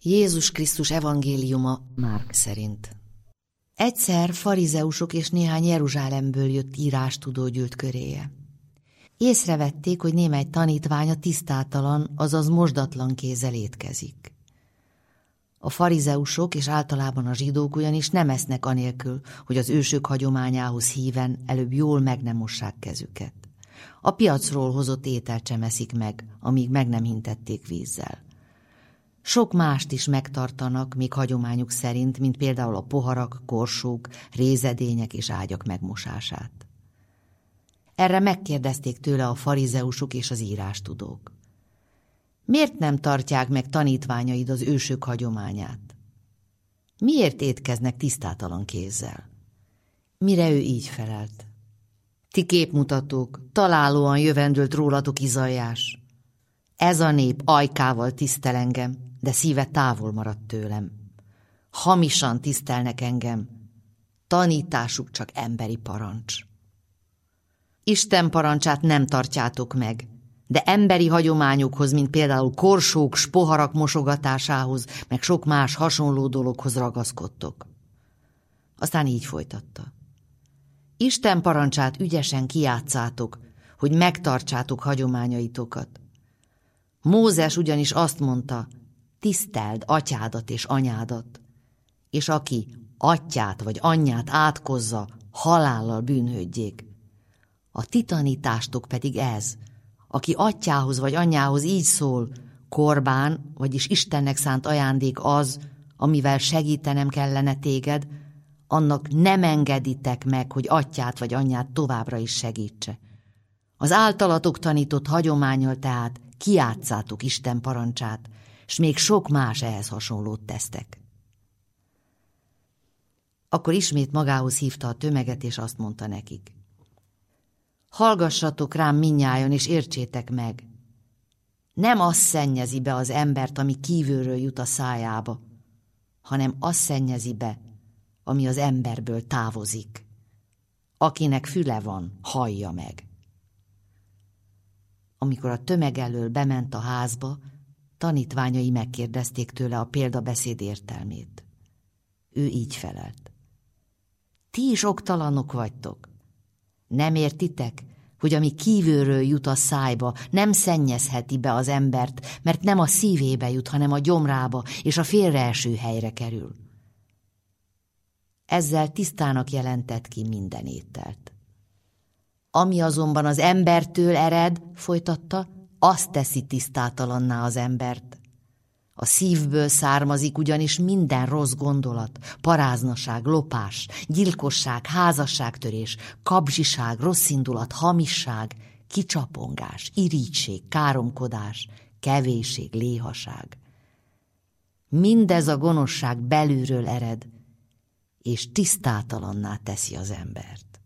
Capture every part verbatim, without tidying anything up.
Jézus Krisztus evangéliuma Márk szerint. Egyszer farizeusok és néhány Jeruzsálemből jött írástudó gyűlt köréje. Észrevették, hogy némely tanítványa tisztátalan, azaz mosdatlan kézzel étkezik. A farizeusok és általában a zsidók ugyanis nem esznek anélkül, hogy az ősök hagyományához híven előbb jól meg nem mossák kezüket. A piacról hozott ételt sem eszik meg, amíg meg nem hintették vízzel. Sok mást is megtartanak, még hagyományuk szerint, mint például a poharak, korsók, rézedények és ágyak megmosását. Erre megkérdezték tőle a farizeusok és az írástudók. Miért nem tartják meg tanítványaid az ősök hagyományát? Miért étkeznek tisztátalan kézzel? Mire ő így felelt. Ti képmutatók, találóan jövendőlt rólatok Izaiás. Ez a nép ajkával tisztel engem, de szíve távol maradt tőlem. Hamisan tisztelnek engem, tanításuk csak emberi parancs. Isten parancsát nem tartjátok meg, de emberi hagyományokhoz, mint például korsók, s poharak mosogatásához, meg sok más hasonló dologhoz ragaszkodtok. Aztán így folytatta. Isten parancsát ügyesen kijátszátok, hogy megtartsátok hagyományaitokat. Mózes ugyanis azt mondta, tiszteld atyádat és anyádat, és aki atyát vagy anyját átkozza, halállal bűnhődjék. A ti tanítástok pedig ez, aki atyához vagy anyjához így szól, korbán, vagyis Istennek szánt ajándék az, amivel segítenem kellene téged, annak nem engeditek meg, hogy atyát vagy anyját továbbra is segítse. Az általatok tanított hagyománnyal tehát kijátszátok Isten parancsát, s még sok más ehhez hasonlót tesztek. Akkor ismét magához hívta a tömeget, és azt mondta nekik. Hallgassatok rám mindnyájan, és értsétek meg. Nem az szennyezi be az embert, ami kívülről jut a szájába, hanem az szennyezi be, ami az emberből távozik. Akinek füle van, hallja meg. Amikor a tömeg elől bement a házba, tanítványai megkérdezték tőle a példabeszéd értelmét. Ő így felelt. Ti is oktalanok vagytok. Nem értitek, hogy ami kívülről jut a szájba, nem szennyezheti be az embert, mert nem a szívébe jut, hanem a gyomrába, és a félreeső helyre kerül. Ezzel tisztának jelentett ki minden ételt. Ami azonban az embertől ered, folytatta, azt teszi tisztátalanná az embert. A szívből származik ugyanis minden rossz gondolat, paráznaság, lopás, gyilkosság, házasságtörés, kabzsiság, rosszindulat, hamisság, kicsapongás, irigység, káromkodás, kevésség, léhaság. Mindez a gonoszság belülről ered, és tisztátalanná teszi az embert.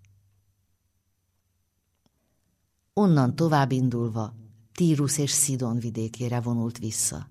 Onnan tovább indulva Tírus és Szidon vidékére vonult vissza.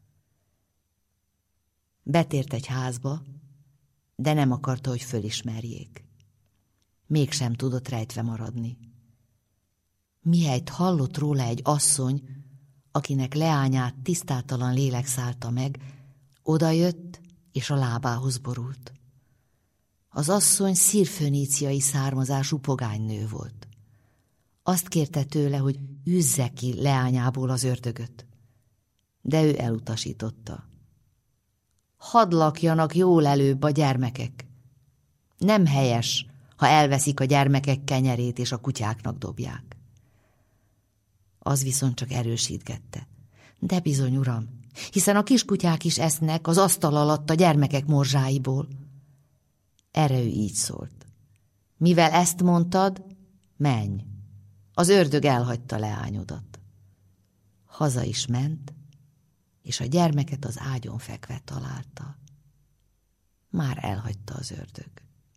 Betért egy házba, de nem akarta, hogy fölismerjék. Mégsem tudott rejtve maradni. Mihelyt hallott róla egy asszony, akinek leányát tisztátalan lélek szállta meg, odajött és a lábához borult. Az asszony szírföníciai származású pogánynő volt. Azt kérte tőle, hogy űzze ki leányából az ördögöt, de ő elutasította. Hadd lakjanak jól előbb a gyermekek. Nem helyes, ha elveszik a gyermekek kenyerét és a kutyáknak dobják. Az viszont csak erősítgette. De bizony, uram, hiszen a kiskutyák is esznek az asztal alatt a gyermekek morzsáiból. Erre ő így szólt. Mivel ezt mondtad, menj, az ördög elhagyta leányodat. Haza is ment, és a gyermeket az ágyon fekve találta. Már elhagyta az ördög.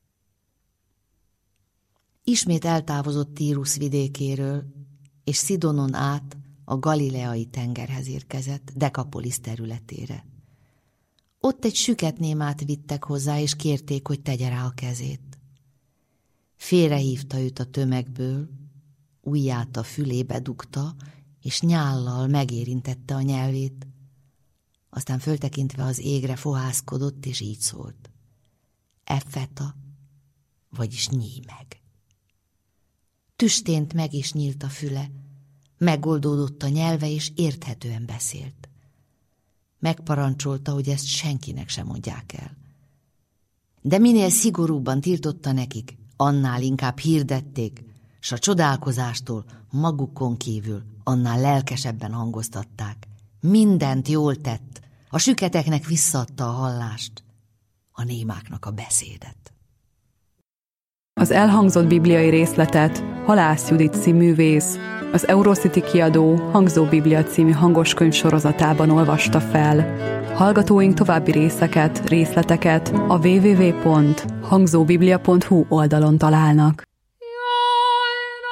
Ismét eltávozott Tírus vidékéről, és Szidonon át a galileai tengerhez érkezett, Dekapolisz területére. Ott egy süket némát vittek hozzá, és kérték, hogy tegye rá a kezét. Félrehívta őt a tömegből, ujját a fülébe dugta, és nyállal megérintette a nyelvét. Aztán föltekintve az égre fohászkodott, és így szólt. Effeta, vagyis nyíj meg. Tüstént meg is nyílt a füle, megoldódott a nyelve, és érthetően beszélt. Megparancsolta, hogy ezt senkinek sem mondják el. De minél szigorúbban tiltotta nekik, annál inkább hirdették, s a csodálkozástól magukon kívül annál lelkesebben hangoztatták. Mindent jól tett, a süketeknek visszaadta a hallást, a némáknak a beszédet. Az elhangzott bibliai részletet Halász Judit színművész az Eurocity kiadó Hangzó Biblia című hangoskönyv sorozatában olvasta fel. Hallgatóink további részeket, részleteket a double-u double-u double-u pont hangzóbiblia pont hu oldalon találnak.